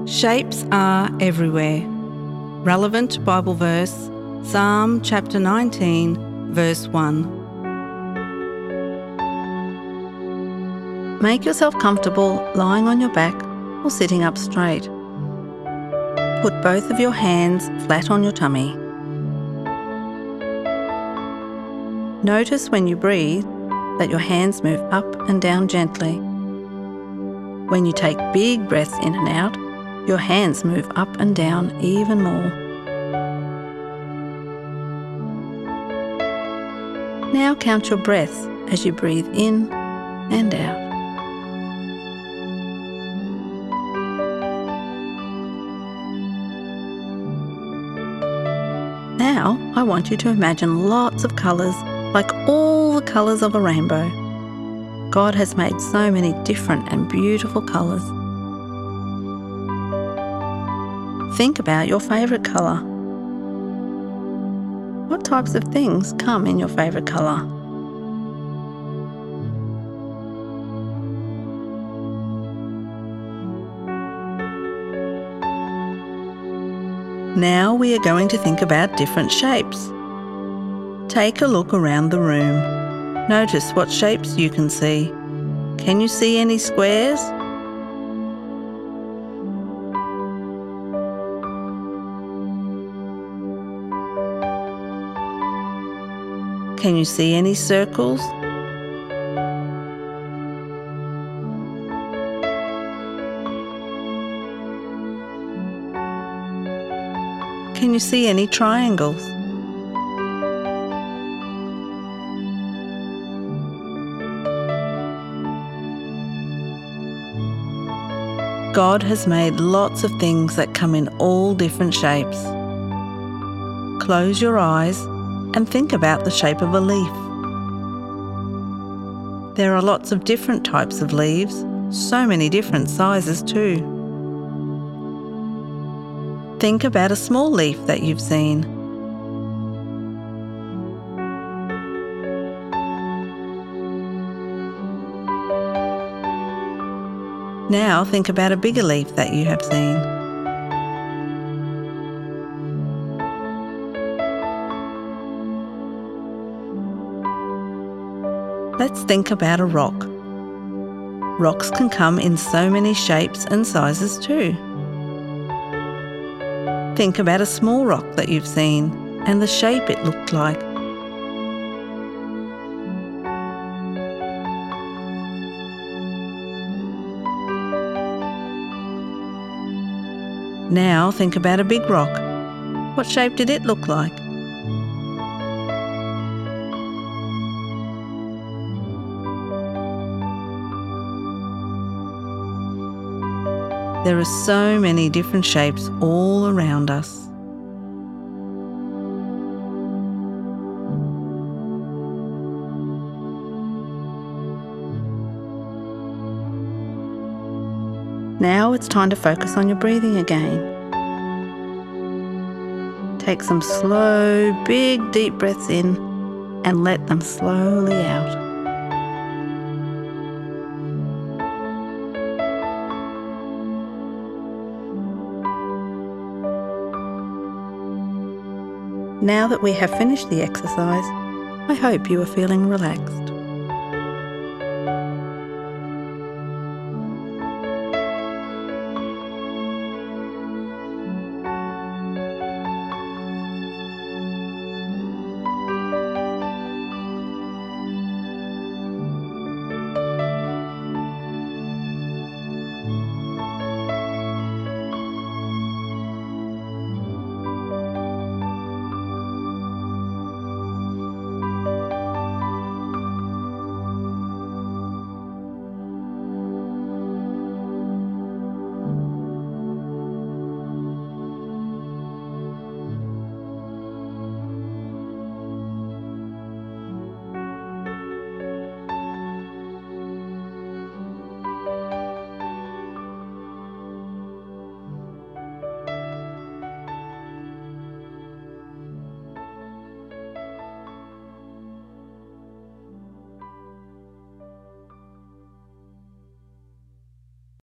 Shapes are everywhere. Relevant Bible verse, Psalm chapter 19, verse 1. Make yourself comfortable lying on your back or sitting up straight. Put both of your hands flat on your tummy. Notice when you breathe that your hands move up and down gently. When you take big breaths in and out, your hands move up and down even more. Now count your breaths as you breathe in and out. Now I want you to imagine lots of colours, like all the colours of a rainbow. God has made so many different and beautiful colours. Think about your favourite colour. What types of things come in your favourite colour? Now we are going to think about different shapes. Take a look around the room. Notice what shapes you can see. Can you see any squares? Can you see any circles? Can you see any triangles? God has made lots of things that come in all different shapes. Close your eyes and think about the shape of a leaf. There are lots of different types of leaves, so many different sizes too. Think about a small leaf that you've seen. Now think about a bigger leaf that you have seen. Let's think about a rock. Rocks can come in so many shapes and sizes too. Think about a small rock that you've seen and the shape it looked like. Now think about a big rock. What shape did it look like? There are so many different shapes all around us. Now it's time to focus on your breathing again. Take some slow, big, deep breaths in and let them slowly out. Now that we have finished the exercise, I hope you are feeling relaxed.